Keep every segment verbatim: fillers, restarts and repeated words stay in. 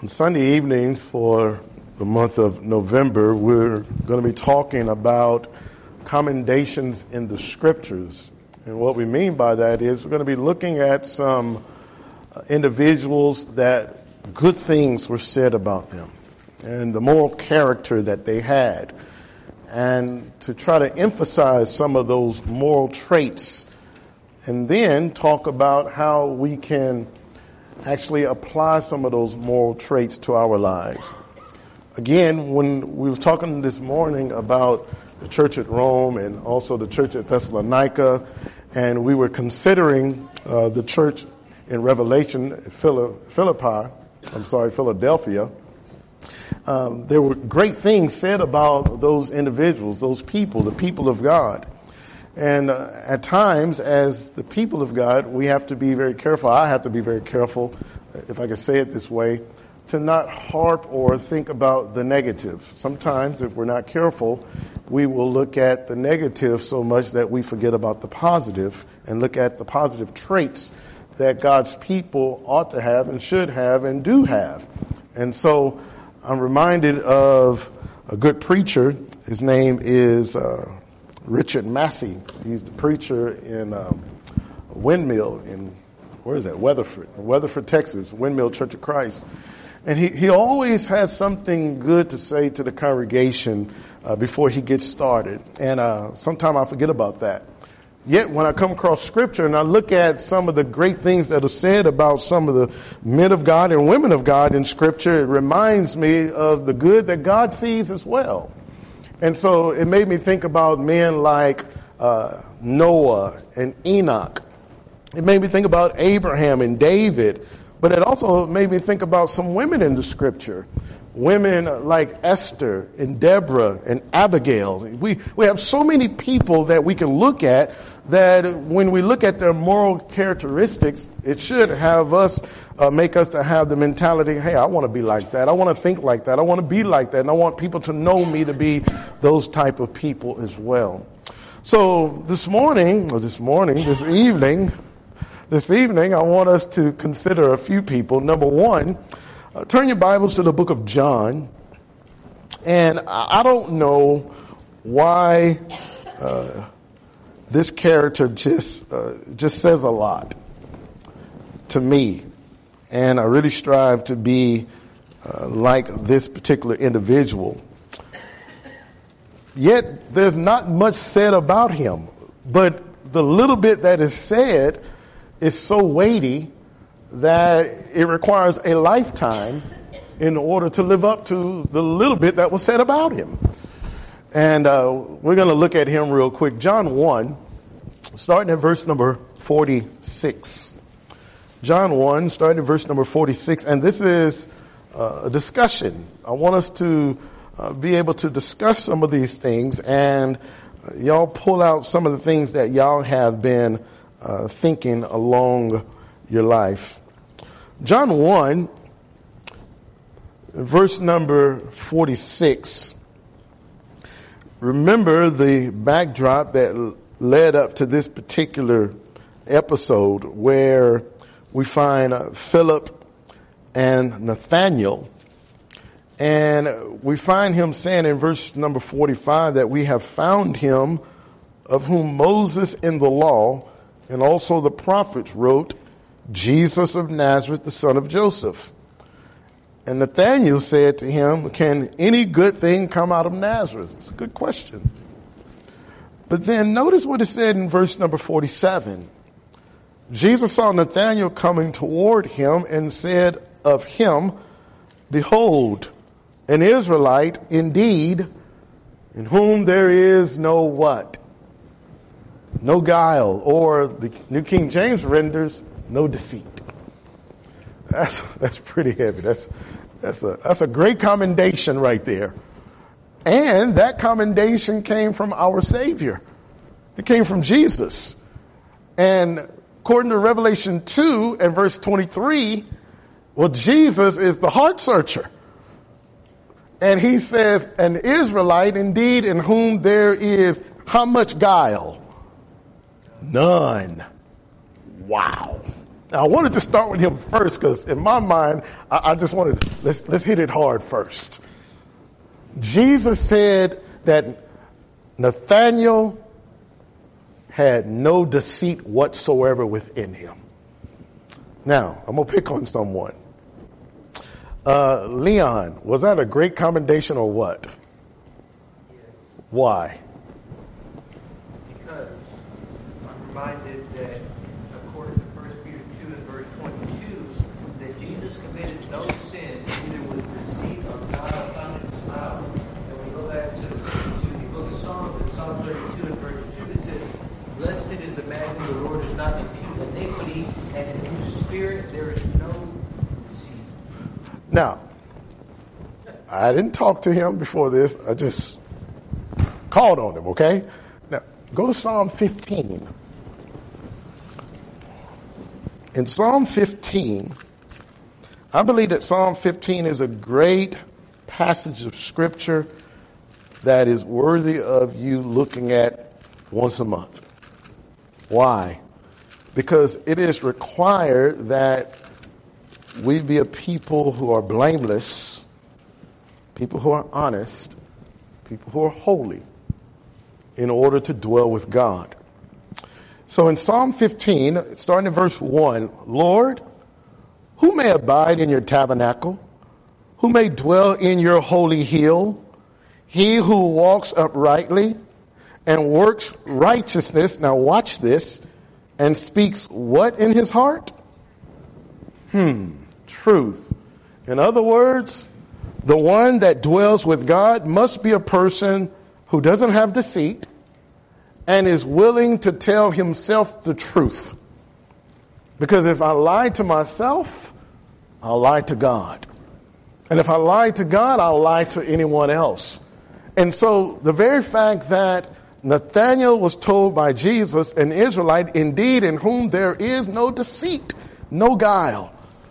On Sunday evenings for the month of November, we're going to be talking about commendations in the scriptures. And what we mean by that is we're going to be looking at some individuals that good things were said about them and the moral character that they had, and to try to emphasize some of those moral traits, and then talk about how we can actually apply some of those moral traits to our lives. Again, when we were talking this morning about the church at Rome and also the church at Thessalonica, and we were considering uh, the church in Revelation, Philippi, I'm sorry, Philadelphia, um, there were great things said about those individuals, those people, the people of God. And uh, at times, as the people of God, we have to be very careful. I have to be very careful, if I can say it this way, to not harp or think about the negative. Sometimes, if we're not careful, we will look at the negative so much that we forget about the positive and look at the positive traits that God's people ought to have and should have and do have. And so I'm reminded of a good preacher. His name is uh, Richard Massey. He's the preacher in um, Windmill in, where is that? Weatherford, Weatherford, Texas, Windmill Church of Christ. And he, he always has something good to say to the congregation uh, before he gets started. And uh, sometimes I forget about that. Yet when I come across scripture and I look at some of the great things that are said about some of the men of God and women of God in scripture, it reminds me of the good that God sees as well. And so it made me think about men like uh, Noah and Enoch. It made me think about Abraham and David. But it also made me think about some women in the scripture. Women like Esther and Deborah and Abigail. We we have so many people that we can look at that when we look at their moral characteristics, it should have us, uh, make us to have the mentality, hey, I want to be like that. I want to think like that. I want to be like that. And I want people to know me to be those type of people as well. So this morning, or this morning, this evening, this evening, I want us to consider a few people. Number one, uh, turn your Bibles to the book of John. And I, I don't know why uh, this character just uh, just says a lot to me. And I really strive to be uh, like this particular individual. Yet there's not much said about him. But the little bit that is said is so weighty that it requires a lifetime in order to live up to the little bit that was said about him. And uh, we're going to look at him real quick. John one, starting at verse number forty-six. John one, starting at verse number forty-six. And this is uh, a discussion. I want us to uh, be able to discuss some of these things, and uh, y'all pull out some of the things that y'all have been Uh, thinking along your life. John one, verse number forty-six. Remember the backdrop that led up to this particular episode where we find uh, Philip and Nathaniel. And we find him saying in verse number forty-five that we have found him of whom Moses in the law and also the prophets wrote, Jesus of Nazareth, the son of Joseph. And Nathanael said to him, can any good thing come out of Nazareth? It's a good question. But then notice what it said in verse number forty-seven. Jesus saw Nathanael coming toward him and said of him, behold, an Israelite indeed, in whom there is no what? No guile, or the New King James renders, no deceit. That's that's pretty heavy. That's that's a that's a great commendation right there. And that commendation came from our Savior. It came from Jesus. And according to Revelation two and verse twenty-three, well, Jesus is the heart searcher. And he says, an Israelite indeed in whom there is how much guile? None. Wow. Now, I wanted to start with him first because in my mind, I, I just wanted, let's, let's hit it hard first. Jesus said that Nathanael had no deceit whatsoever within him. Now, I'm going to pick on someone. Uh, Leon, was that a great commendation or what? Yes. Why? Because I'm reminded that according to First Peter two and verse twenty-two, that Jesus committed no sin, neither was deceit of God found in his mouth. And we go back to the, to the book of Psalms, in Psalm thirty-two and verse two, it says, "Blessed is the man whom the Lord does not impute iniquity, and in whose spirit there is no deceit." Now, I didn't talk to him before this. I just called on him, okay? Now, go to Psalm fifteen. In Psalm fifteen, I believe that Psalm fifteen is a great passage of scripture that is worthy of you looking at once a month. Why? Because it is required that we be a people who are blameless, people who are honest, people who are holy, in order to dwell with God. So in Psalm fifteen, starting in verse one, "Lord, who may abide in your tabernacle? Who may dwell in your holy hill? He who walks uprightly and works righteousness," now watch this, "and speaks what in his heart? Hmm, truth." In other words, the one that dwells with God must be a person who doesn't have deceit and is willing to tell himself the truth. Because if I lie to myself, I'll lie to God. And if I lie to God, I'll lie to anyone else. And so the very fact that Nathanael was told by Jesus, "An Israelite indeed in whom there is no deceit, no guile."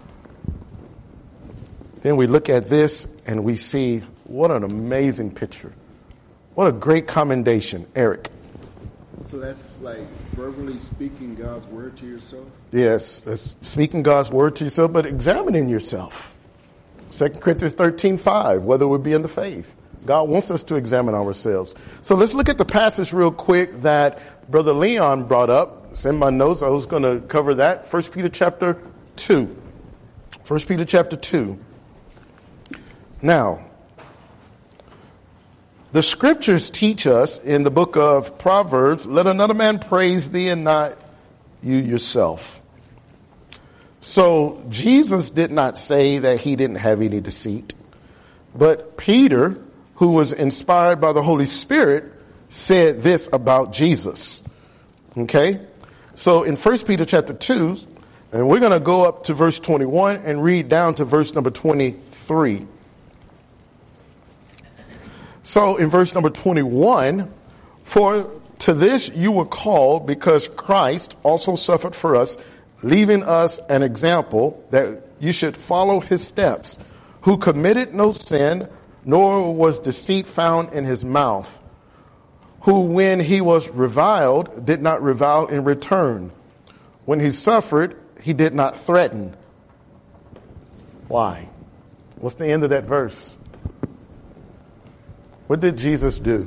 Then we look at this and we see what an amazing picture. What a great commendation. Eric. So that's like verbally speaking God's word to yourself? Yes, that's speaking God's word to yourself, but examining yourself. Second Corinthians thirteen five, whether we be in the faith. God wants us to examine ourselves. So let's look at the passage real quick that Brother Leon brought up. It's in my notes. I was going to cover that. First Peter chapter two. First Peter chapter two. Now, the scriptures teach us in the book of Proverbs, "Let another man praise thee and not you yourself." So Jesus did not say that he didn't have any deceit, but Peter, who was inspired by the Holy Spirit, said this about Jesus. Okay? So in First Peter chapter two, and we're going to go up to verse twenty-one and read down to verse number twenty-three. So in verse number twenty-one, "For to this you were called, because Christ also suffered for us, leaving us an example that you should follow his steps, who committed no sin, nor was deceit found in his mouth, who when he was reviled, did not revile in return. When he suffered, he did not threaten." Why? What's the end of that verse? What did Jesus do?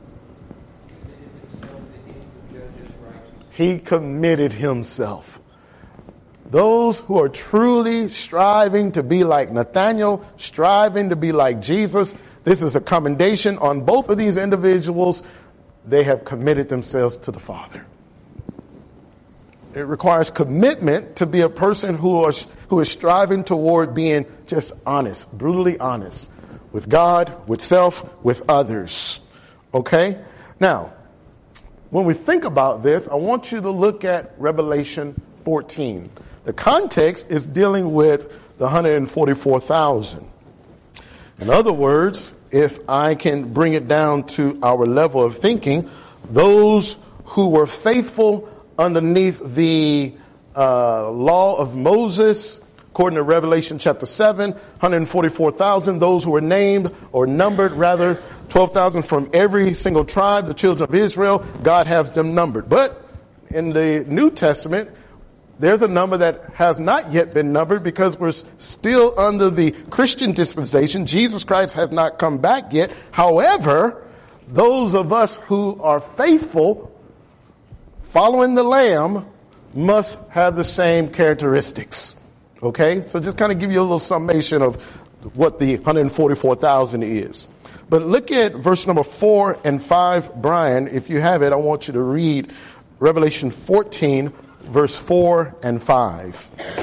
He committed himself. Those who are truly striving to be like Nathanael, striving to be like Jesus, this is a commendation on both of these individuals. They have committed themselves to the Father. It requires commitment to be a person who is, who is striving toward being just honest, brutally honest. With God, with self, with others. Okay? Now, when we think about this, I want you to look at Revelation fourteen. The context is dealing with the one hundred forty-four thousand. In other words, if I can bring it down to our level of thinking, those who were faithful underneath the uh, law of Moses, according to Revelation chapter seven, one hundred forty-four thousand, those who were named or numbered, rather, twelve thousand from every single tribe, the children of Israel, God has them numbered. But in the New Testament, There's a number that has not yet been numbered because we're still under the Christian dispensation. Jesus Christ has not come back yet. However, those of us who are faithful, following the Lamb, must have the same characteristics. Okay? So just kind of give you a little summation of what the one hundred forty-four thousand is. But look at verse number four and five, Brian. If you have it, I want you to read Revelation fourteen, verse four and five.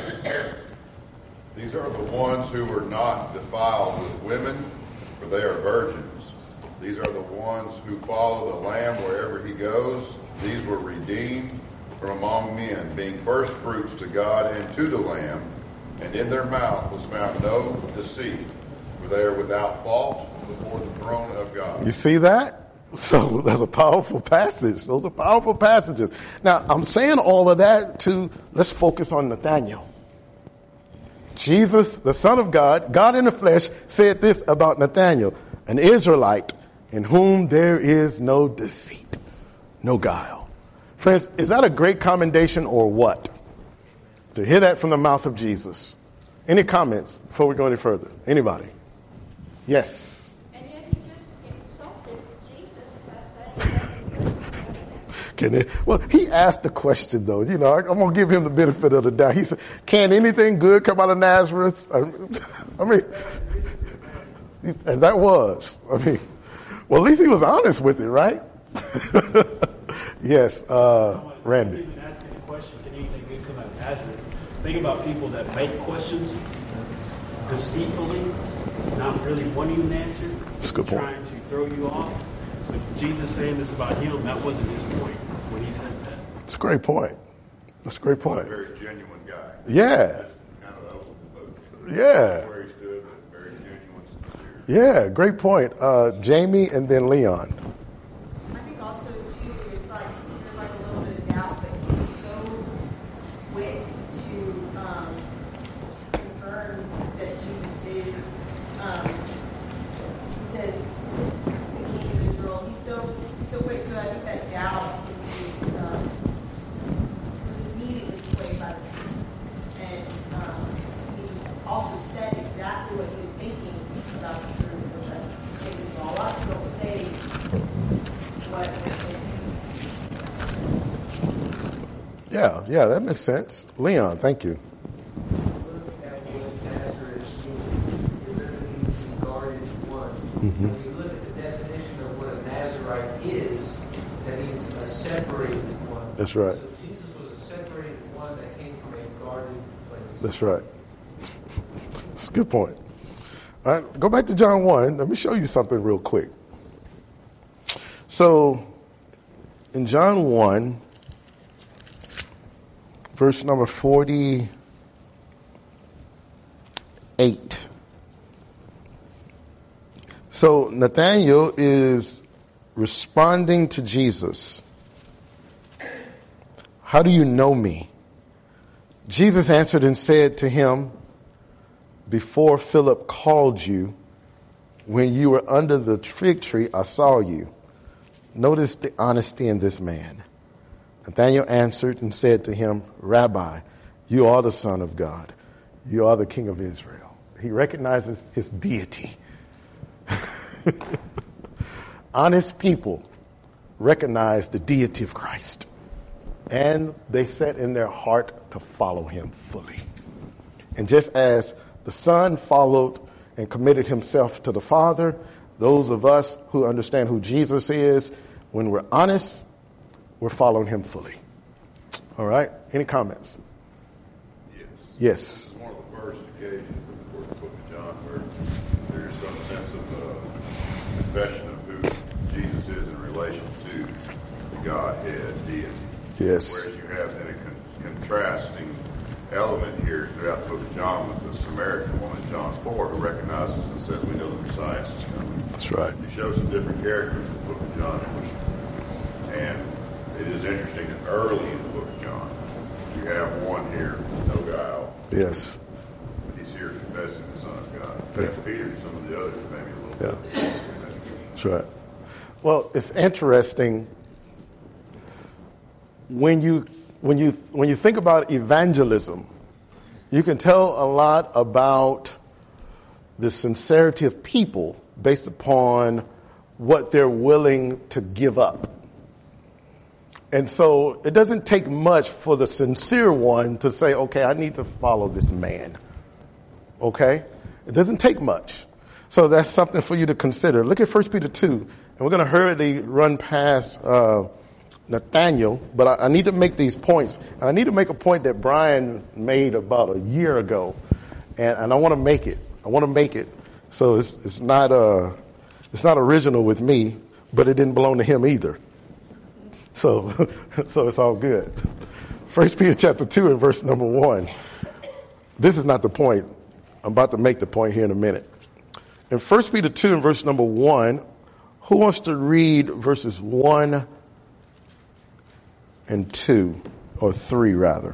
These are the ones who were not defiled with women, for they are virgins. These are the ones who follow the Lamb wherever he goes. These were redeemed from among men, being first fruits to God and to the Lamb. And in their mouth was found no deceit, for they are without fault before the throne of God. You see that? So that's a powerful passage. Those are powerful passages. Now, I'm saying all of that to, let's focus on Nathanael. Jesus, the Son of God, God in the flesh, said this about Nathanael, an Israelite in whom there is no deceit, no guile. Friends, is that a great commendation or what? To hear that from the mouth of Jesus. Any comments before we go any further? Anybody? Yes. And yet he just insulted Jesus by saying Can it, well, he asked the question, though. You know, I, I'm going to give him the benefit of the doubt. He said, can anything good come out of Nazareth? I, I mean, and that was. I mean, well, at least he was honest with it, right? Yes, uh, Randy. Even asking the question, can anything good come out of Nazareth? Think about people that make questions deceitfully, not really wanting an answer, That's a good point. trying to throw you off. But Jesus saying this about him, that wasn't his point when he said that. That's a great point. That's a great point. Very genuine guy. Yeah. Just kind of open the book. Yeah. Where he stood, but very genuine, sincere. Yeah, great point. Uh, Jamie and then Leon. I think also too, it's like there's like a little bit of doubt, but he's so quick to um, confirm that Jesus is. Um, he says the King of Israel. He's so so quick. So I think that doubt is, um, was immediately swayed by the truth, and um, he also said exactly what he was thinking about the truth, which I think is all. A lot of people say what they Yeah, yeah, that makes sense. Leon, thank you. When you look at the definition of what a Nazarite is, that means a separated one. That's right. So Jesus was a separated one that came from a guarded place. That's right. That's a good point. All right, go back to John one. Let me show you something real quick. So, in John one, verse number forty-eight. So, Nathanael is responding to Jesus. How do you know me? Jesus answered and said to him, before Philip called you, when you were under the fig tree, I saw you. Notice the honesty in this man. Nathanael answered and said to him, Rabbi, you are the Son of God. You are the King of Israel. He recognizes his deity. Honest people recognize the deity of Christ. And they set in their heart to follow him fully. And just as the Son followed and committed himself to the Father, those of us who understand who Jesus is, when we're honest, we're following him fully. All right? Any comments? Yes. Yes. It's one of the first occasions in the course of the book of John where there's some sense of uh, confession of who Jesus is in relation to the Godhead deity. Yes. Whereas you have then a con- contrasting element here throughout the book of John with the Samaritan woman in John four who recognizes and says, we know the Messiah is coming. That's right. He shows some different characters in the book of John. And it is interesting that early in the book of John, you have one here, no guile. Yes. He's here confessing the Son of God. Yeah. Peter and some of the others maybe a little Yeah. bit. That's right. Well, it's interesting when you when you when you think about evangelism, you can tell a lot about the sincerity of people based upon what they're willing to give up. And so it doesn't take much for the sincere one to say, okay, I need to follow this man. Okay? It doesn't take much. So that's something for you to consider. Look at First Peter two, and we're going to hurriedly run past uh, Nathaniel, but I, I need to make these points. And I need to make a point that Brian made about a year ago, and, and I want to make it. I want to make it. So it's, it's not uh, it's not original with me, but it didn't belong to him either. So, so it's all good. First Peter chapter two and verse number one. This is not the point. I'm about to make the point here in a minute. In First Peter two and verse number one, who wants to read verses one and two, or three rather?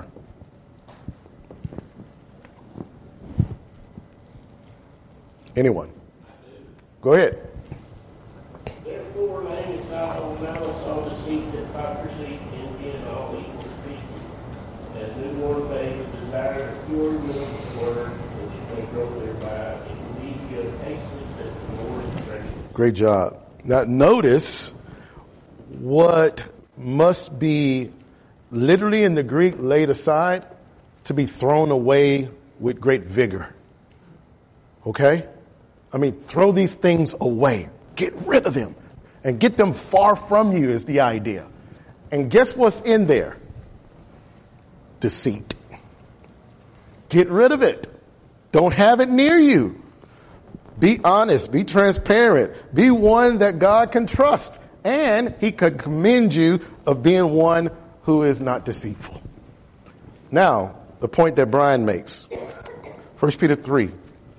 Anyone? Go ahead. Therefore, laying aside all malice, all deceit, hypocrisy, envy, and all evil speaking, as newborn babes desire the pure milk of the word, which may grow thereby, and believe you have patience that the Lord is gracious. Great job. Now notice what must be literally in the Greek laid aside to be thrown away with great vigor. Okay? I mean, throw these things away. Get rid of them. And get them far from you is the idea. And guess what's in there? Deceit. Get rid of it. Don't have it near you. Be honest. Be transparent. Be one that God can trust. And he could commend you of being one who is not deceitful. Now, the point that Brian makes. First Peter three.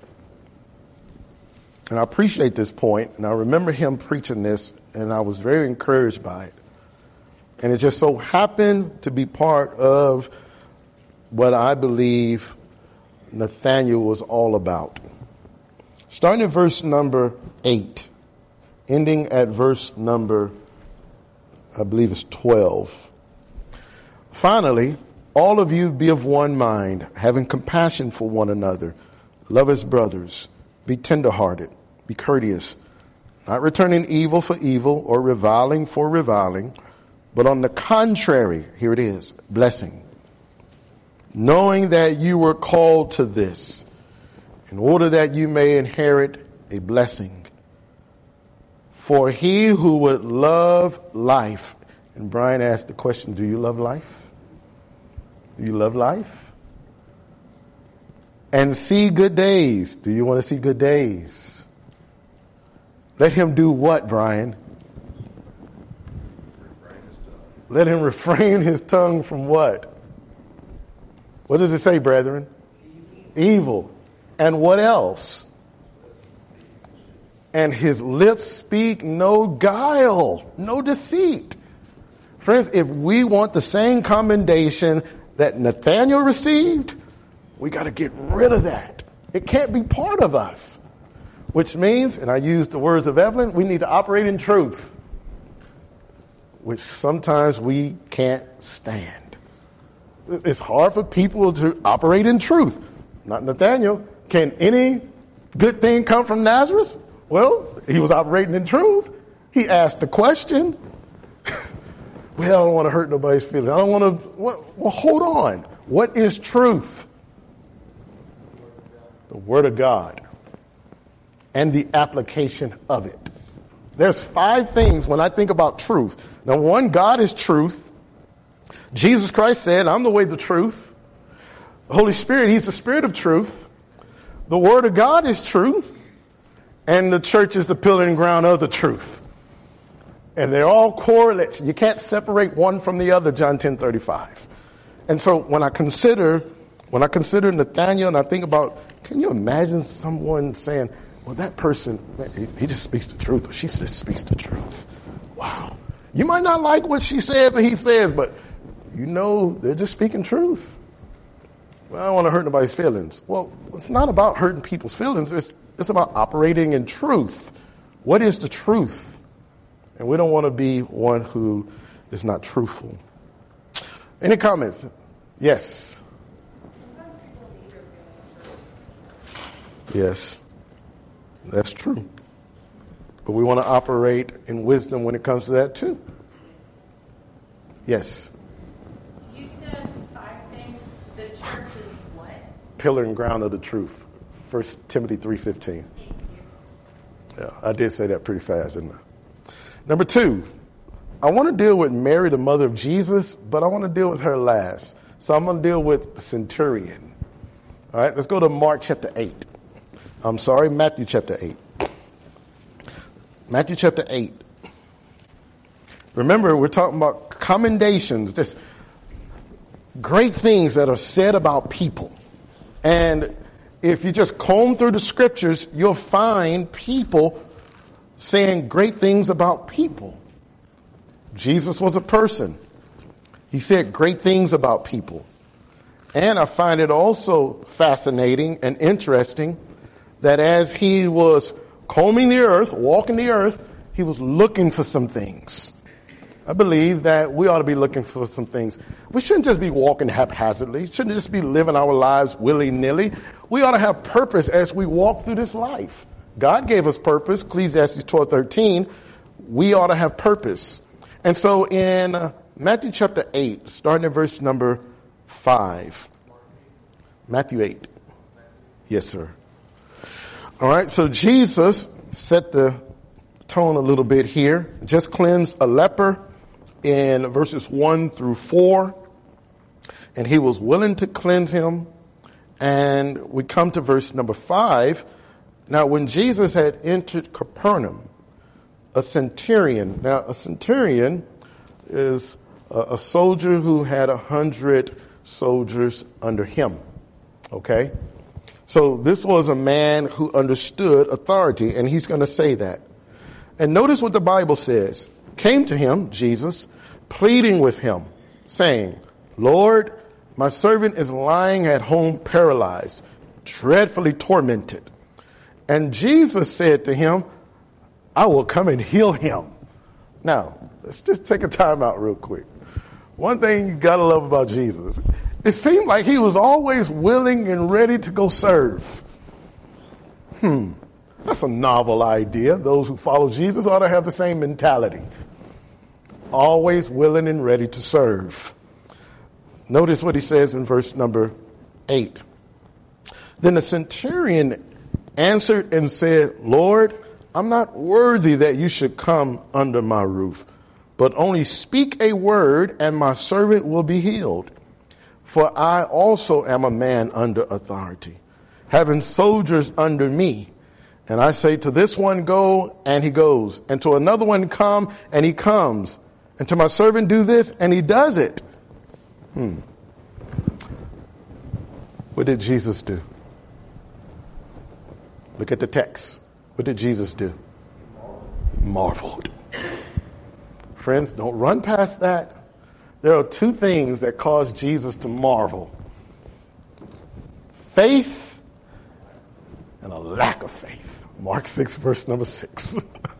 And I appreciate this point, and I remember him preaching this, and I was very encouraged by it. And it just so happened to be part of what I believe Nathaniel was all about. Starting at verse number eight, ending at verse number, I believe it's twelve. Finally, all of you be of one mind, having compassion for one another, love as brothers, be tenderhearted. Be courteous, not returning evil for evil or reviling for reviling, but on the contrary, here it is, blessing. Knowing that you were called to this, in order that you may inherit a blessing. For he who would love life, and Brian asked the question, do you love life? Do you love life? And see good days. Do you want to see good days? Let him do what, Brian? Let him refrain his tongue from what? What does it say, brethren? Evil. And what else? And his lips speak no guile, no deceit. Friends, if we want the same commendation that Nathaniel received, we got to get rid of that. It can't be part of us. Which means, and I use the words of Evelyn, we need to operate in truth, which sometimes we can't stand. It's hard for people to operate in truth. Not Nathaniel. Can any good thing come from Nazareth? Well, he was operating in truth. He asked the question. Well, I don't want to hurt nobody's feelings. I don't want to, well, well, hold on. What is truth? The Word of God. And the application of it. There's five things when I think about truth. Now, one, God is truth. Jesus Christ said, I'm the way, the truth. The Holy Spirit, he's the Spirit of truth. The Word of God is truth. And the church is the pillar and ground of the truth. And they're all correlates. You can't separate one from the other, John ten thirty-five. And so when I consider, when I consider Nathaniel and I think about, can you imagine someone saying, well, that person, he, he just speaks the truth, or she just speaks the truth. Wow. You might not like what she says or he says, but you know they're just speaking truth. Well, I don't want to hurt nobody's feelings. Well, it's not about hurting people's feelings. It's, it's about operating in truth. What is the truth? And we don't want to be one who is not truthful. Any comments? Yes. Yes, that's true. But we want to operate in wisdom when it comes to that too. Yes. You said five things. The church is what? Pillar and ground of the truth. First Timothy three fifteen. Thank you. Yeah, I did say that pretty fast, didn't I? Number two, I want to deal with Mary, the mother of Jesus, but I want to deal with her last. So I'm going to deal with the centurion. All right, let's go to Mark chapter eight. I'm sorry, Matthew chapter eight. Matthew chapter eight. Remember, we're talking about commendations, just great things that are said about people. And if you just comb through the scriptures, you'll find people saying great things about people. Jesus was a person. He said great things about people. And I find it also fascinating and interesting that as he was combing the earth, walking the earth, he was looking for some things. I believe that we ought to be looking for some things. We shouldn't just be walking haphazardly. Shouldn't just be living our lives willy-nilly. We ought to have purpose as we walk through this life. God gave us purpose. Ecclesiastes twelve thirteen. We ought to have purpose. And so in uh, Matthew chapter eight, starting at verse number five. Matthew eight. Yes, sir. All right, so Jesus set the tone a little bit here. Just cleansed a leper in verses one through four. And he was willing to cleanse him. And we come to verse number five. Now, when Jesus had entered Capernaum, a centurion, now a centurion is a, a soldier who had a hundred soldiers under him. Okay? So this was a man who understood authority, and he's going to say that. And notice what the Bible says. Came to him, Jesus, pleading with him, saying, Lord, my servant is lying at home paralyzed, dreadfully tormented. And Jesus said to him, I will come and heal him. Now, let's just take a time out real quick. One thing you got to love about Jesus, it seemed like he was always willing and ready to go serve. Hmm. That's a novel idea. Those who follow Jesus ought to have the same mentality. Always willing and ready to serve. Notice what he says in verse number eight. Then the centurion answered and said, Lord, I'm not worthy that you should come under my roof, but only speak a word and my servant will be healed. For I also am a man under authority, having soldiers under me. And I say to this one, go, and he goes. And to another one, come, and he comes. And to my servant, do this, and he does it. Hmm. What did Jesus do? Look at the text. What did Jesus do? Marveled. Friends, don't run past that. There are two things that caused Jesus to marvel. Faith and a lack of faith. Mark six, verse number six.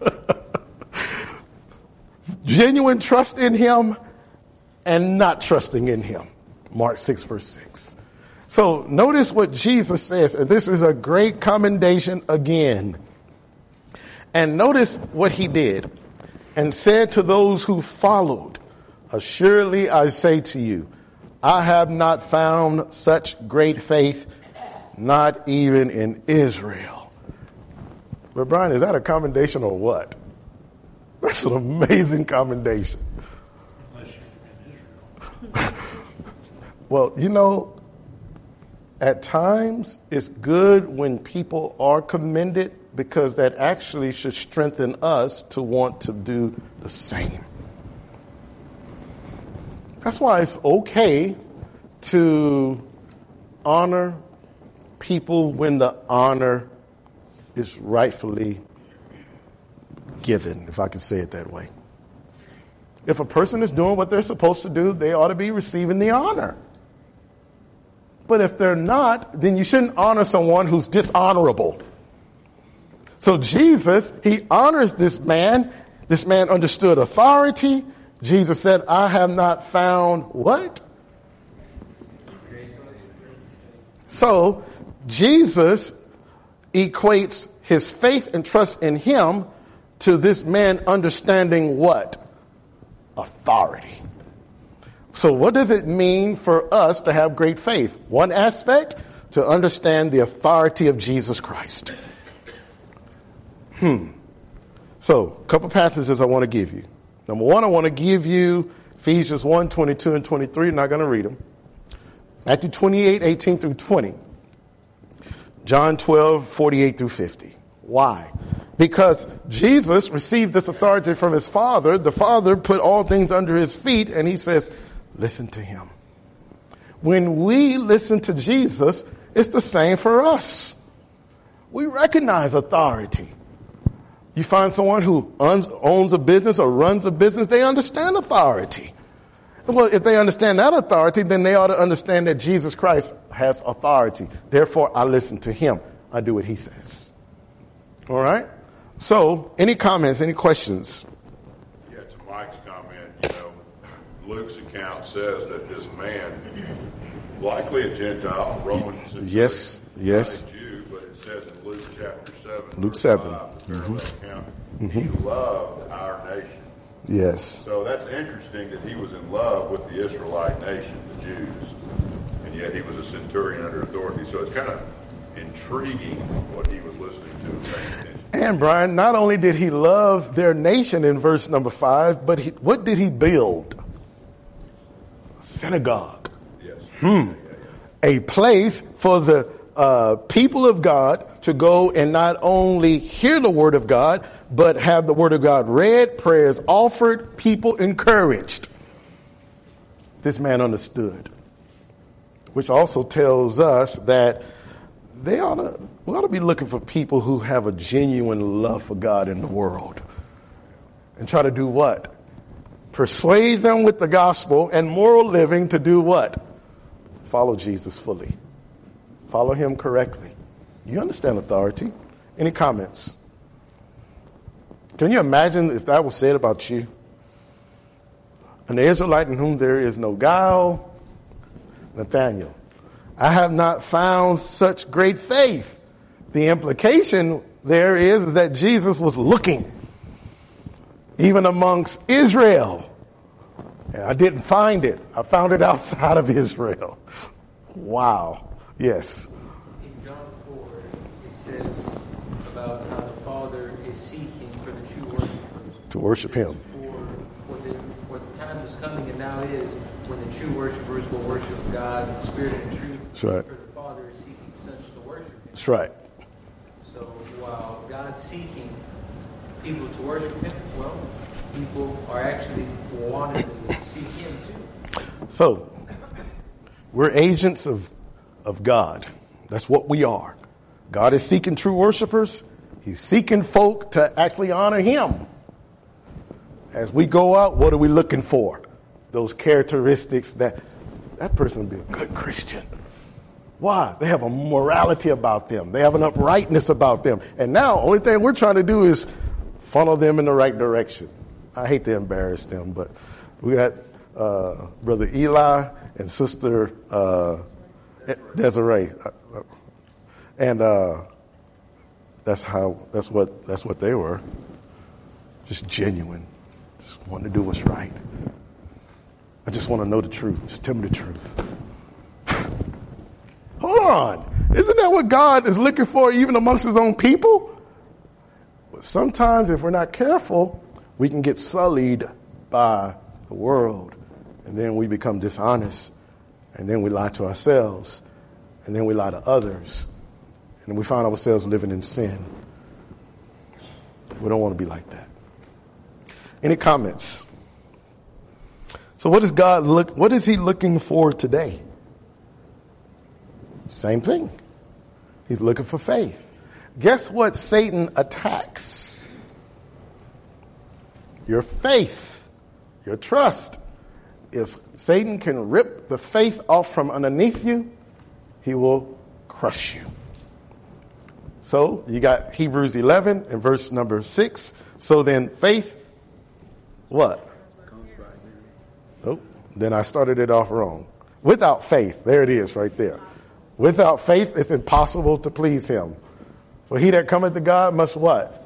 Genuine trust in him and not trusting in him. Mark six, verse six. So notice what Jesus says, and this is a great commendation again. And notice what he did and said to those who followed, assuredly I say to you, I have not found such great faith, not even in Israel. But Brian, is that a commendation or what? That's an amazing commendation. Well, you know, at times it's good when people are commended because that actually should strengthen us to want to do the same. That's why it's okay to honor people when the honor is rightfully given, if I can say it that way. If a person is doing what they're supposed to do, they ought to be receiving the honor. But if they're not, then you shouldn't honor someone who's dishonorable. So Jesus, he honors this man. This man understood authority. Jesus said, I have not found what? So Jesus equates his faith and trust in him to this man understanding what? Authority. So what does it mean for us to have great faith? One aspect, to understand the authority of Jesus Christ. Hmm. So, a couple passages I want to give you. Number one, I want to give you Ephesians one, twenty-two and twenty-three. I'm not going to read them. Matthew twenty-eight, eighteen through twenty. John twelve, forty-eight through fifty. Why? Because Jesus received this authority from his Father. The Father put all things under his feet, and he says, listen to him. When we listen to Jesus, it's the same for us. We recognize authority. You find someone who owns a business or runs a business, they understand authority. Well, if they understand that authority, then they ought to understand that Jesus Christ has authority. Therefore, I listen to him. I do what he says. All right? So, any comments, any questions? Yeah, to Mike's comment, you know, Luke's account says that this man, likely a Gentile, Roman centurion, yes, yes. not a Jew, but it says in Luke chapter seven, Luke seven. five, mm-hmm. account, he loved our nation. Yes. So that's interesting that he was in love with the Israelite nation, the Jews, and yet he was a centurion under authority. So it's kind of intriguing what he was listening to and paying attention to. And Brian, not only did he love their nation in verse number five, but he, what did he build? A synagogue. Yes. Hmm. Yeah, yeah, yeah. A place for the uh, people of God to go and not only hear the word of God, but have the word of God read, prayers offered, people encouraged. This man understood, which also tells us that they ought to, we ought to be looking for people who have a genuine love for God in the world and try to do what? Persuade them with the gospel and moral living to do what? Follow Jesus fully. Follow him correctly. You understand authority. Any comments? Can you imagine if that was said about you? An Israelite in whom there is no guile, Nathaniel. I have not found such great faith. The implication there is, is that Jesus was looking, even amongst Israel. And I didn't find it. I found it outside of Israel. Wow. Yes. In John four, it says about how the Father is seeking for the true worshipers. To worship him. For, for, the, for the time is coming, and now is, when the true worshipers will worship God in spirit and truth. That's right. For the Father is seeking such to worship him. That's right. So while God's seeking people to worship him, well, people are actually wanting to seek him too. So, we're agents of, of God. That's what we are. God is seeking true worshipers. He's seeking folk to actually honor him. As we go out, what are we looking for? Those characteristics that that person will be a good Christian. Why? They have a morality about them. They have an uprightness about them. And now, only thing we're trying to do is funnel them in the right direction. I hate to embarrass them, but we got uh, Brother Eli and Sister uh, Desiree, and uh, that's how that's what that's what they were. Just genuine, just wanting to do what's right. I just want to know the truth. Just tell me the truth. Hold on, isn't that what God is looking for, even amongst His own people? But sometimes, if we're not careful, we can get sullied by the world, and then we become dishonest, and then we lie to ourselves, and then we lie to others, and we find ourselves living in sin. We don't want to be like that. Any comments? So what is God look, what is he looking for today? Same thing. He's looking for faith. Guess what Satan attacks? Your faith, your trust. If Satan can rip the faith off from underneath you, he will crush you. So you got Hebrews eleven and verse number six. So then faith, what? Oh, then I started it off wrong. Without faith, there it is right there. Without faith, it's impossible to please him. For he that cometh to God must what?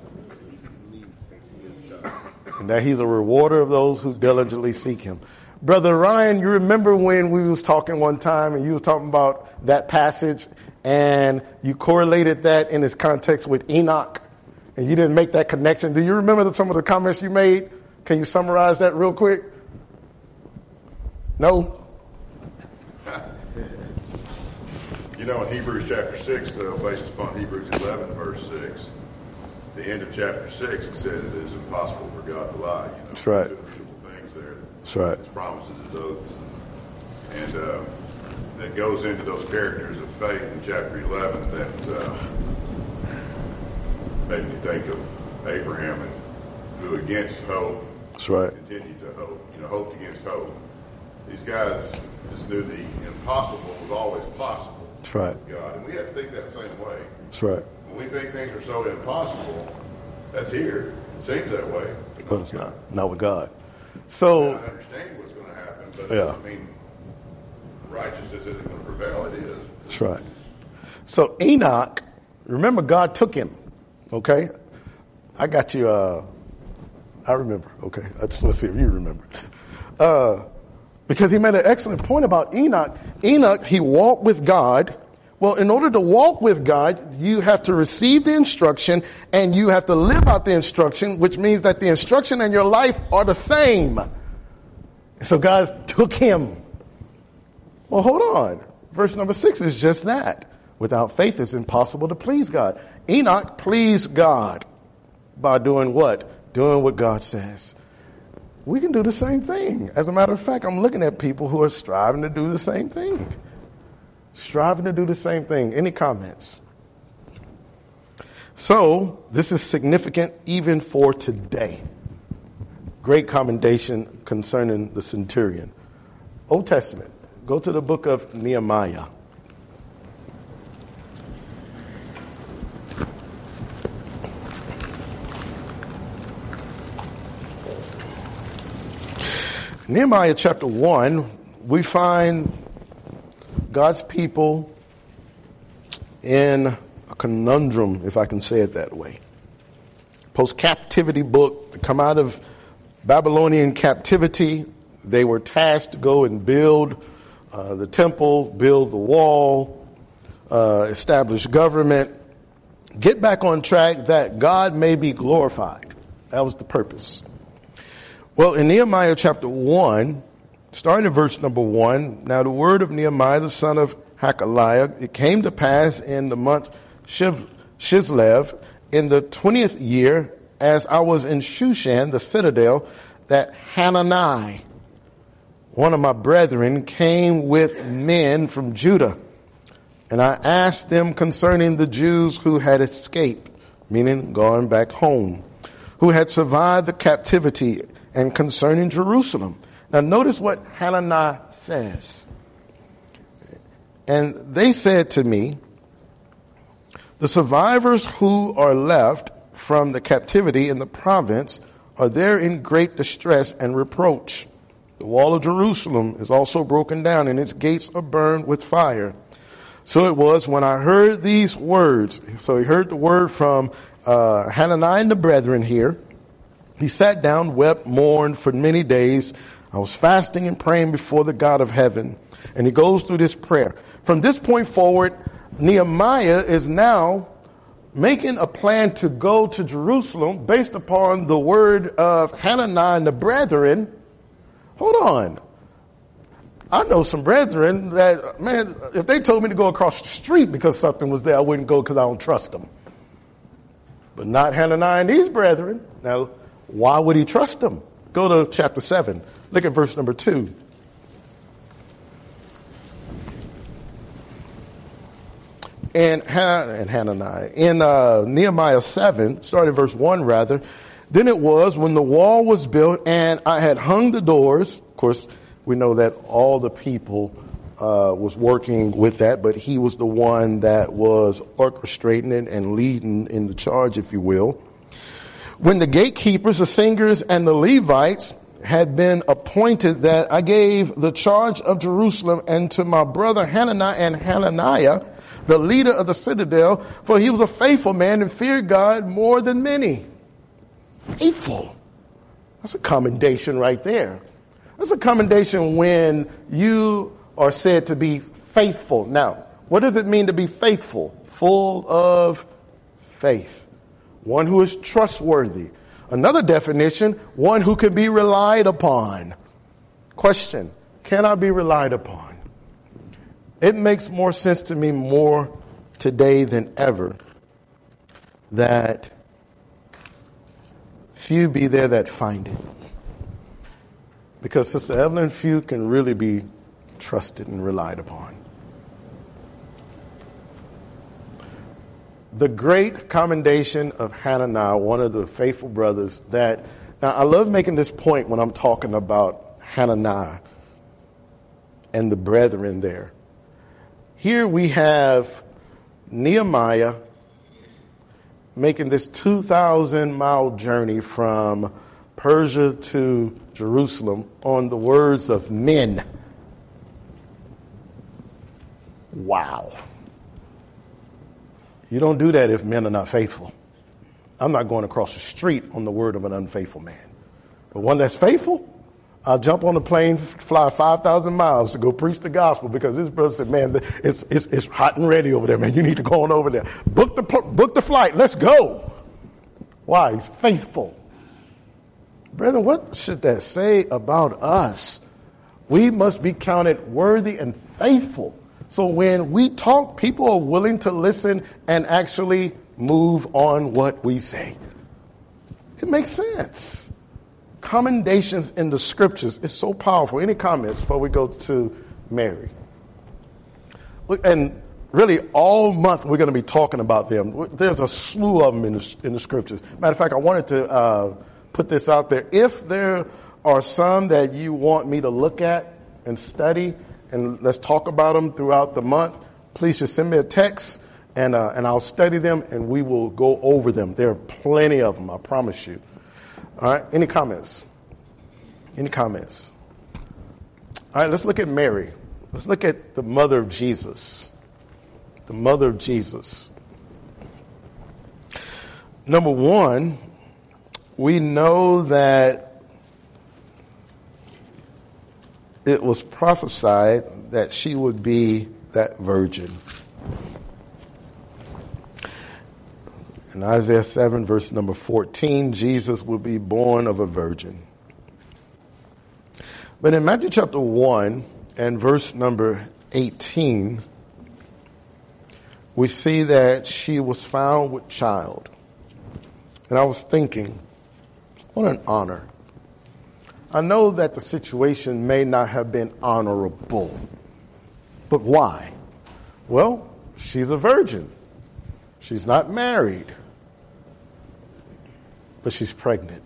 And that he's a rewarder of those who diligently seek him. Brother Ryan, you remember when we was talking one time and you was talking about that passage and you correlated that in its context with Enoch and you didn't make that connection. Do you remember the, some of the comments you made? Can you summarize that real quick? No? You know, in Hebrews chapter six, though, based upon Hebrews eleven, verse six, the end of chapter six, it says it is impossible for God to lie. You know, that's right. Two beautiful things there. That's right. His promises, his oaths. And uh, that goes into those characters of faith in chapter eleven that uh, made me think of Abraham and who against hope that's right. continued to hope. You know, hoped against hope. These guys just knew the impossible was always possible. That's right. With God. And we have to think that same way. That's right. When we think things are so impossible, that's here. It seems that way. But it's not. Not with God. So, I understand what's going to happen, but it yeah. doesn't mean righteousness isn't going to prevail. It is. That's right. So Enoch, remember God took him. Okay? I got you. Uh, I remember. Okay. I just want to see if you remember. Uh, because he made an excellent point about Enoch. Enoch, he walked with God. Well, in order to walk with God, you have to receive the instruction and you have to live out the instruction, which means that the instruction and your life are the same. So God took him. Well, hold on. Verse number six is just that. Without faith, it's impossible to please God. Enoch pleased God by doing what? Doing what God says. We can do the same thing. As a matter of fact, I'm looking at people who are striving to do the same thing. Striving to do the same thing. Any comments? So, this is significant even for today. Great commendation concerning the centurion. Old Testament. Go to the book of Nehemiah. Nehemiah chapter one, we find God's people in a conundrum, if I can say it that way. Post-captivity book, to come out of Babylonian captivity, they were tasked to go and build uh, the temple, build the wall, uh, establish government, get back on track that God may be glorified. That was the purpose. Well, in Nehemiah chapter one, starting in verse number one, now the word of Nehemiah, the son of Hakaliah, it came to pass in the month Shiv, Shizlev, in the twentieth year, as I was in Shushan, the citadel, that Hanani, one of my brethren, came with men from Judah. And I asked them concerning the Jews who had escaped, meaning gone back home, who had survived the captivity, and concerning Jerusalem. Now notice what Hanani says. And they said to me, the survivors who are left from the captivity in the province are there in great distress and reproach. The wall of Jerusalem is also broken down and its gates are burned with fire. So it was when I heard these words. So he heard the word from uh, Hanani and the brethren here. He sat down, wept, mourned for many days. I was fasting and praying before the God of heaven. And he goes through this prayer. From this point forward, Nehemiah is now making a plan to go to Jerusalem based upon the word of Hanani and the brethren. Hold on. I know some brethren that, man, if they told me to go across the street because something was there, I wouldn't go because I don't trust them. But not Hanani and these brethren. Now, why would he trust them? Go to chapter seven. Look at verse number two. And, and Hanani, in uh, Nehemiah seven, starting verse one rather, then it was when the wall was built and I had hung the doors. Of course, we know that all the people uh, was working with that, but he was the one that was orchestrating it and leading in the charge, if you will. When the gatekeepers, the singers, and the Levites, had been appointed that I gave the charge of Jerusalem and to my brother Hananiah and Hananiah, the leader of the citadel, for he was a faithful man and feared God more than many. Faithful. That's a commendation right there. That's a commendation when you are said to be faithful. Now, what does it mean to be faithful? Full of faith. One who is trustworthy. Another definition, one who can be relied upon. Question, can I be relied upon? It makes more sense to me more today than ever that few be there that find it. Because Sister Evelyn, few can really be trusted and relied upon. The great commendation of Hananiah, one of the faithful brothers, that, now I love making this point when I'm talking about Hananiah and the brethren there. Here we have Nehemiah making this two thousand mile journey from Persia to Jerusalem on the words of men. Wow. You don't do that if men are not faithful. I'm not going across the street on the word of an unfaithful man. But one that's faithful, I'll jump on a plane, fly five thousand miles to go preach the gospel, because this brother said, man, it's, it's, it's hot and ready over there, man. You need to go on over there. Book the, book the flight. Let's go. Why? He's faithful. Brethren, what should that say about us? We must be counted worthy and faithful. So when we talk, people are willing to listen and actually move on what we say. It makes sense. Commendations in the scriptures is so powerful. Any comments before we go to Mary? And really, all month we're going to be talking about them. There's a slew of them in the, in the scriptures. Matter of fact, I wanted to uh, put this out there. If there are some that you want me to look at and study, and let's talk about them throughout the month, please just send me a text, and uh, and I'll study them, and we will go over them. There are plenty of them, I promise you. All right, any comments? Any comments? All right, let's look at Mary. Let's look at the mother of Jesus. The mother of Jesus. Number one, we know that it was prophesied that she would be that virgin. In Isaiah seven, verse number fourteen, Jesus will be born of a virgin. But in Matthew chapter one and verse number eighteen, we see that she was found with child. And I was thinking, what an honor. I know that the situation may not have been honorable, but why? Well, she's a virgin. She's not married, but she's pregnant.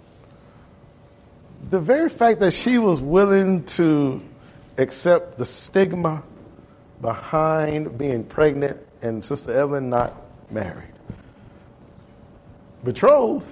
The very fact that she was willing to accept the stigma behind being pregnant and Sister Evelyn not married. Betrothed,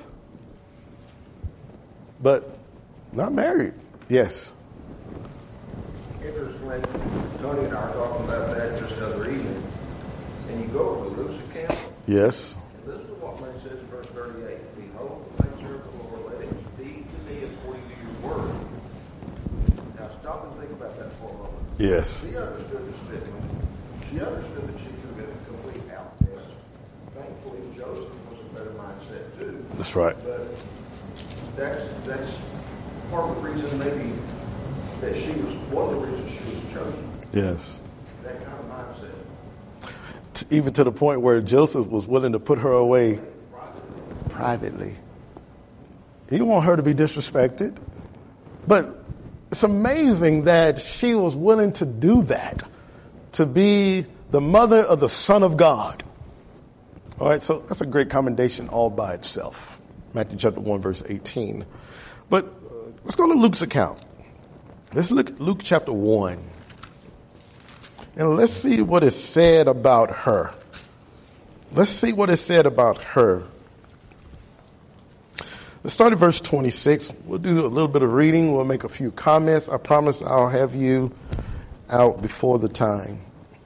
but not married. Yes. Interesting when Tony and I were talking about that just the other evening, and you go to the Luke's account. Yes. And listen to what man says in verse thirty-eight. Behold, the things of the Lord, let it be to me according to your word. Now stop and think about that for a moment. Yes. She understood the stigma. She understood that she could have been a complete outcast. Thankfully, Joseph was a better mindset too. That's right. But that's that's part of the reason maybe that she was one of the reasons she was chosen. Yes. That kind of mindset. Even to the point where Joseph was willing to put her away privately. He didn't want her to be disrespected. But it's amazing that she was willing to do that, to be the mother of the Son of God. All right, so that's a great commendation all by itself. Matthew chapter one, verse eighteen. But let's go to Luke's account. Let's look at Luke chapter one. And let's see what is said about her. Let's see what is said about her. Let's start at verse twenty-six. We'll do a little bit of reading. We'll make a few comments. I promise I'll have you out before the time.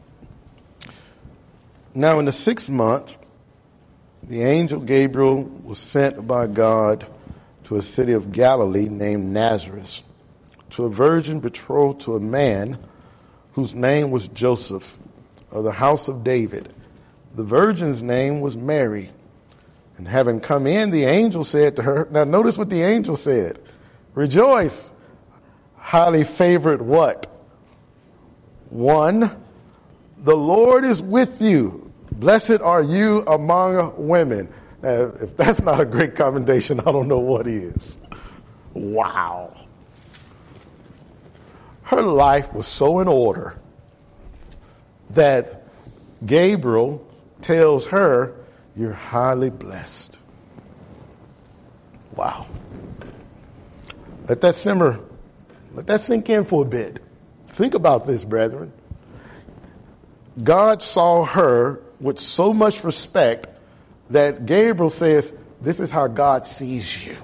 Now in the sixth month, the angel Gabriel was sent by God to a city of Galilee named Nazareth, to a virgin betrothed to a man whose name was Joseph, of the house of David. The virgin's name was Mary. And having come in, the angel said to her, now notice what the angel said, rejoice, highly favored what? One, the Lord is with you. Blessed are you among women. Now, if that's not a great commendation, I don't know what is. Wow. Her life was so in order that Gabriel tells her, you're highly blessed. Wow. Let that simmer. Let that sink in for a bit. Think about this, brethren. God saw her with so much respect that Gabriel says, this is how God sees you.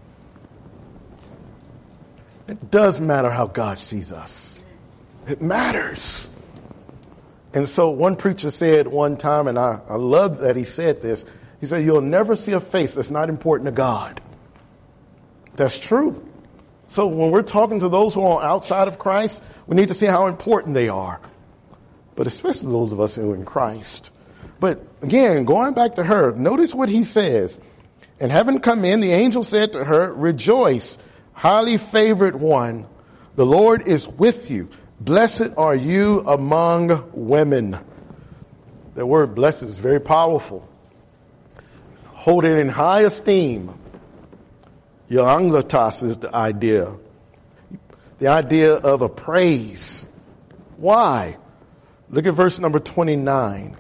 It does matter how God sees us. It matters. And so one preacher said one time, and I, I love that he said this, he said, you'll never see a face that's not important to God. That's true. So when we're talking to those who are outside of Christ, we need to see how important they are. But especially those of us who are in Christ. But again, going back to her, notice what he says. And having come in, the angel said to her, rejoice, highly favored one. The Lord is with you. Blessed are you among women. The word blessed is very powerful. Hold it in high esteem. Euanglotos is the idea. The idea of a praise. Why? Look at verse number twenty-nine.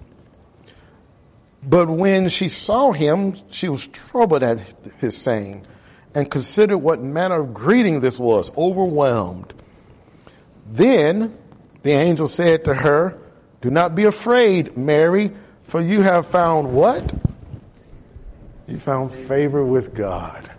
But when she saw him, she was troubled at his saying, and considered what manner of greeting this was, overwhelmed. Then the angel said to her, do not be afraid, Mary, for you have found what? You found favor with God.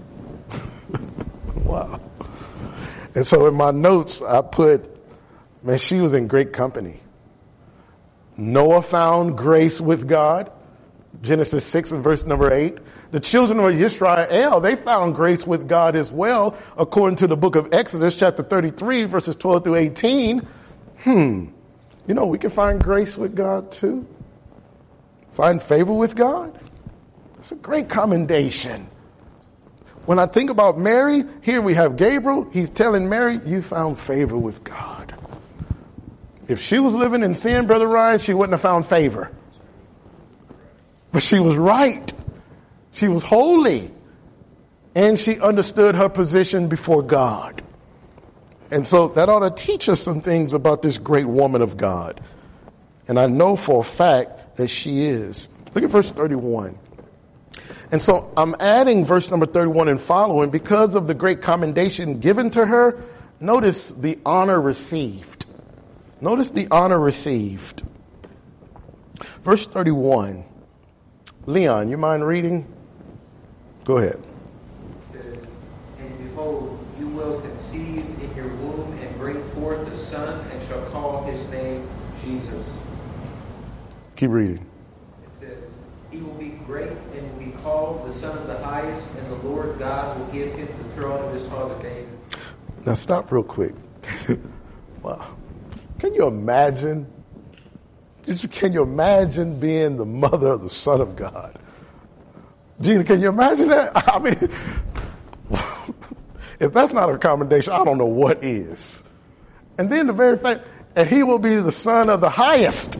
Wow. And so in my notes, I put, man, she was in great company. Noah found grace with God. Genesis six and verse number eight. The children of Israel, they found grace with God as well, according to the book of Exodus, chapter thirty-three, verses twelve through eighteen. Hmm. You know, we can find grace with God too. Find favor with God. It's a great commendation. When I think about Mary, here we have Gabriel. He's telling Mary, you found favor with God. If she was living in sin, Brother Ryan, she wouldn't have found favor. But she was right. She was holy. And she understood her position before God. And so that ought to teach us some things about this great woman of God. And I know for a fact that she is. Look at verse thirty-one. And so I'm adding verse number thirty-one and following because of the great commendation given to her. Notice the honor received. Notice the honor received. Verse thirty-one. Leon, you mind reading? Go ahead. It says, and behold, you will conceive in your womb and bring forth a son, and shall call his name Jesus. Keep reading. It says, he will be great and will be called the Son of the Highest, and the Lord God will give him the throne of his father David. Now stop real quick. Wow. Can you imagine? Can you imagine being the mother of the Son of God? Gina, can you imagine that? I mean, if that's not a commendation, I don't know what is. And then the very fact, and he will be the Son of the Highest.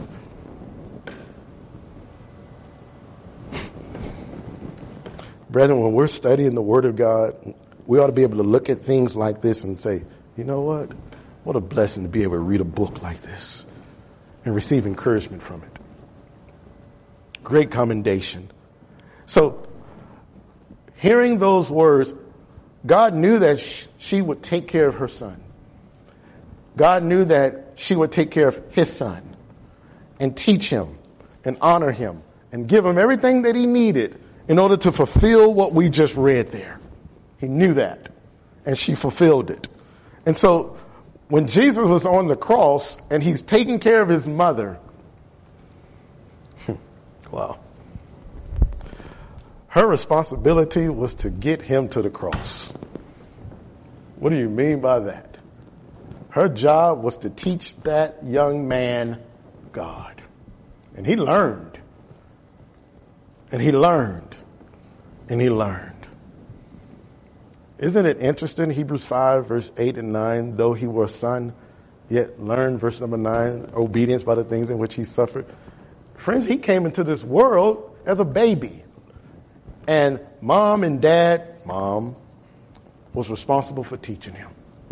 Brethren, when we're studying the Word of God, we ought to be able to look at things like this and say, you know what? What a blessing to be able to read a book like this and receive encouragement from it. Great commendation. So, hearing those words, God knew that she would take care of her son. God knew that she would take care of his son and teach him and honor him and give him everything that he needed in order to fulfill what we just read there. He knew that, and she fulfilled it. And so when Jesus was on the cross and he's taking care of his mother, wow. Her responsibility was to get him to the cross. What do you mean by that? Her job was to teach that young man God. And he learned. And he learned. And he learned. Isn't it interesting? Hebrews five, verse eight and nine, though he were a son, yet learned, verse number nine, obedience by the things in which he suffered. Friends, he came into this world as a baby. And mom and dad, mom, was responsible for teaching him.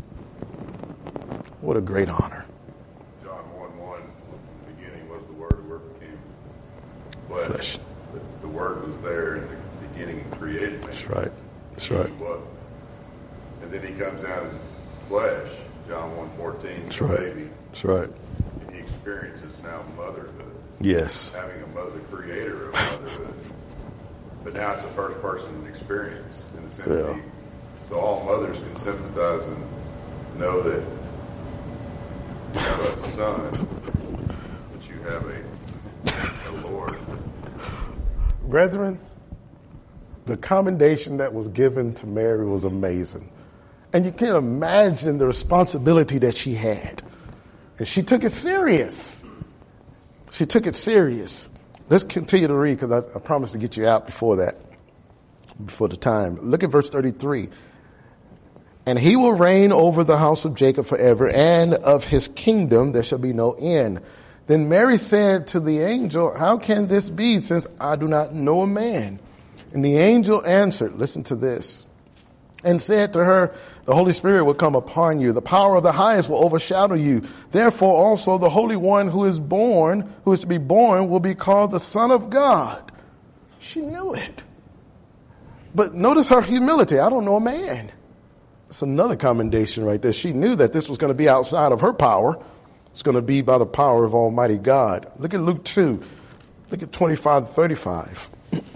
What a great honor. John one one, in the beginning was the Word, the Word became flesh. Flesh. The, the Word was there in the beginning and created man. That's right. That's right. He was. And then he comes out in flesh, John one fourteen, That's the right. baby. That's right. And he experiences now motherhood. Yes. Having a mother, the creator of motherhood. But now it's a first person experience in the sense Yeah. that he, so all mothers can sympathize and know that you have a son, but you have a, a Lord. Brethren, the commendation that was given to Mary was amazing. And you can imagine the responsibility that she had. And she took it serious. She took it serious. Let's continue to read because I, I promised to get you out before that, before the time. Look at verse thirty-three. And he will reign over the house of Jacob forever, and of his kingdom there shall be no end. Then Mary said to the angel, how can this be, since I do not know a man? And the angel answered, listen to this, and said to her, the Holy Spirit will come upon you. The power of the highest will overshadow you. Therefore also the Holy One who is born, who is to be born, will be called the Son of God. She knew it. But notice her humility. I don't know a man. That's another commendation right there. She knew that this was going to be outside of her power. It's going to be by the power of Almighty God. Look at Luke two. Look at twenty-five to thirty-five.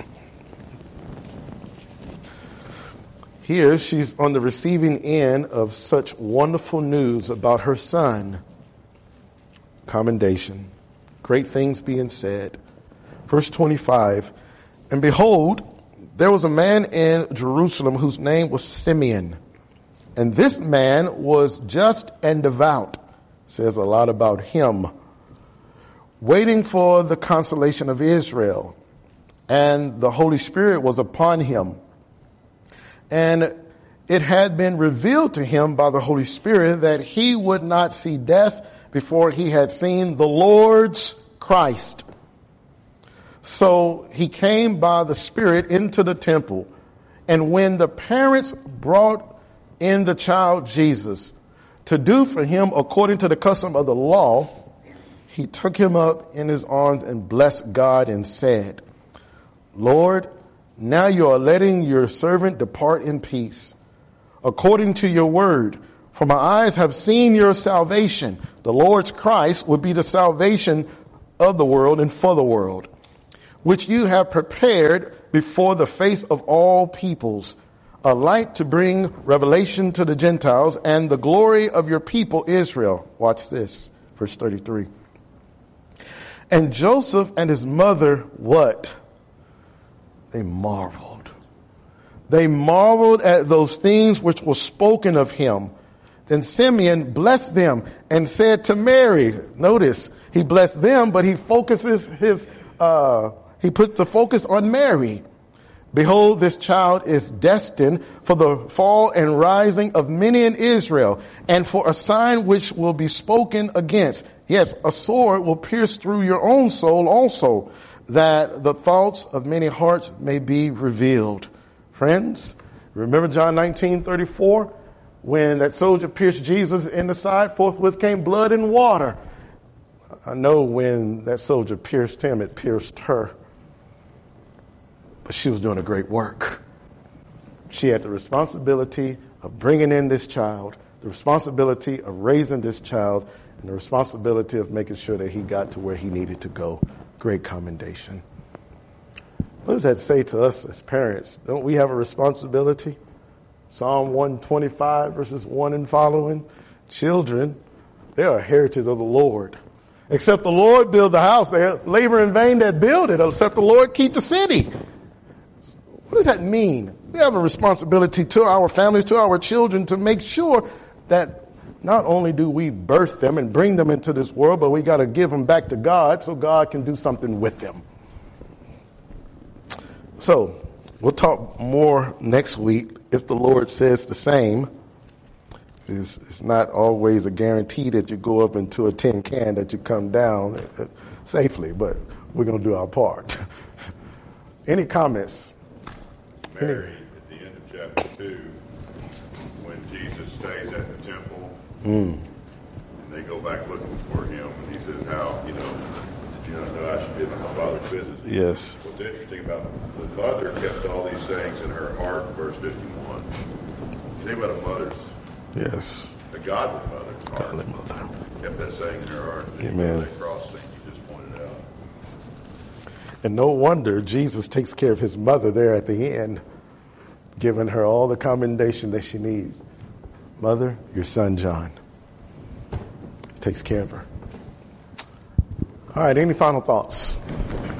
Here she's on the receiving end of such wonderful news about her son. Commendation. Great things being said. Verse twenty-five. And behold, there was a man in Jerusalem whose name was Simeon. And this man was just and devout. Says a lot about him. Waiting for the consolation of Israel. And the Holy Spirit was upon him. And it had been revealed to him by the Holy Spirit that he would not see death before he had seen the Lord's Christ. So he came by the Spirit into the temple. And when the parents brought in the child Jesus to do for him according to the custom of the law, he took him up in his arms and blessed God and said, Lord, now you are letting your servant depart in peace, according to your word. For my eyes have seen your salvation. The Lord's Christ will be the salvation of the world and for the world, which you have prepared before the face of all peoples, a light to bring revelation to the Gentiles and the glory of your people Israel. Watch this, verse thirty-three. And Joseph and his mother, what? They marveled. They marveled at those things which were spoken of him. Then Simeon blessed them and said to Mary, notice, he blessed them, but he focuses his, uh, he puts the focus on Mary. Behold, this child is destined for the fall and rising of many in Israel, and for a sign which will be spoken against. Yes, a sword will pierce through your own soul also, that the thoughts of many hearts may be revealed. Friends, remember John nineteen thirty-four? When that soldier pierced Jesus in the side, forthwith came blood and water. I know when that soldier pierced him, it pierced her. But she was doing a great work. She had the responsibility of bringing in this child, the responsibility of raising this child, and the responsibility of making sure that he got to where he needed to go. Great commendation. What does that say to us as parents? Don't we have a responsibility? Psalm one twenty-five, verses one and following. Children, they are heritage of the Lord. Except the Lord build the house, they labor in vain that build it. Except the Lord keep the city. What does that mean? We have a responsibility to our families, to our children, to make sure that not only do we birth them and bring them into this world, but we got to give them back to God so God can do something with them. So we'll talk more next week if the Lord says the same. It's, it's not always a guarantee that you go up into a tin can that you come down safely, but we're going to do our part. Any comments? Mary, at the end of chapter two, when Jesus stays at the temple, Mm. and they go back looking for him, and he says, how, you know, did you not know I should be in my Father's business? Yes. What's interesting about the mother kept all these sayings in her heart, verse fifty-one. Think about a mother's, Yes. a godly mother's heart. Godly mother. Kept that saying in her heart. Amen. That cross thing you just pointed out. And no wonder Jesus takes care of his mother there at the end, giving her all the commendation that she needs. Mother, your son John. Takes care of her. All right, any final thoughts?